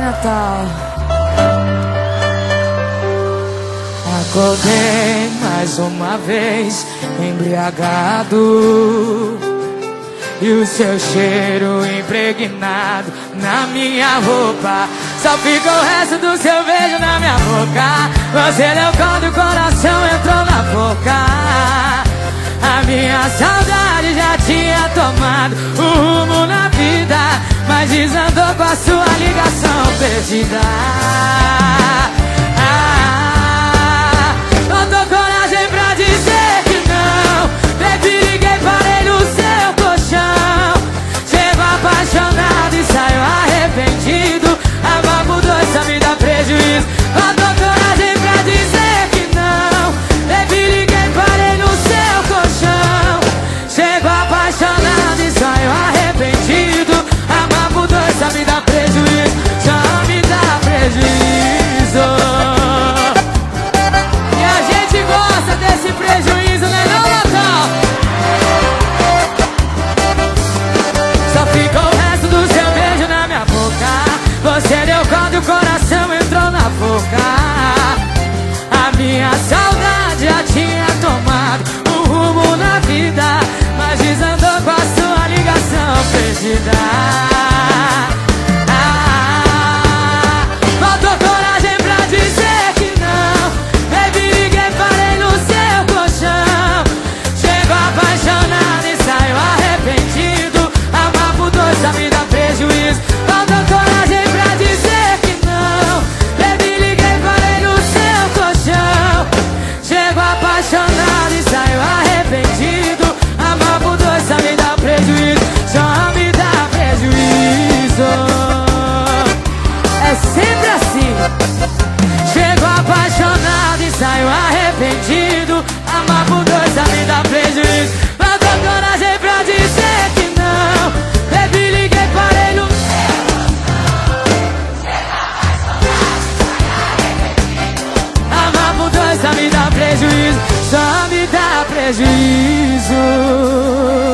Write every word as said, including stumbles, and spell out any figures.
Natal. Acordei mais uma vez, embriagado, e o seu cheiro impregnado na minha roupa. Só fica o resto do seu beijo na minha boca. Você deu quando o coração entrou na boca. A minha saudade já tinha tomado o rumo na vida, mas desandou com a sua ligação perdida. Ah, faltou coragem pra dizer que não. Baby, liguei, parei no seu colchão. Chego apaixonado e saio arrependido. Amar por dois só me dá prejuízo. Faltou coragem pra dizer que não. Baby, liguei, parei no seu colchão. Chego apaixonado e saio arrependido. Amar por dois só me dá prejuízo. Só me dá prejuízo. E a gente gosta desse prejuízo, né não, Natal? Só ficou o resto do seu beijo na minha boca. Você deu quando o coração entrou na boca. A minha saudade já tinha tomado um rumo na vida, mas desandou com a sua ligação perdida. Ah, faltou coragem pra dizer que não. Baby, liguei, parei no seu colchão. Chego apaixonado e saio arrependido. Amar por dois só me dá prejuízo. Faltou coragem pra dizer que não. Baby, liguei, parei no seu colchão. Chego apaixonado e saio arrependido. Amar por dois só me dá prejuízo. Só me dá prejuízo. É sempre assim. Chego apaixonado e saio arrependido. Amar por dois só me dá prejuízo. Faltou coragem pra dizer que não. Baby, liguei, parei no... Amar por dois só me dá prejuízo. Só me dá prejuízo.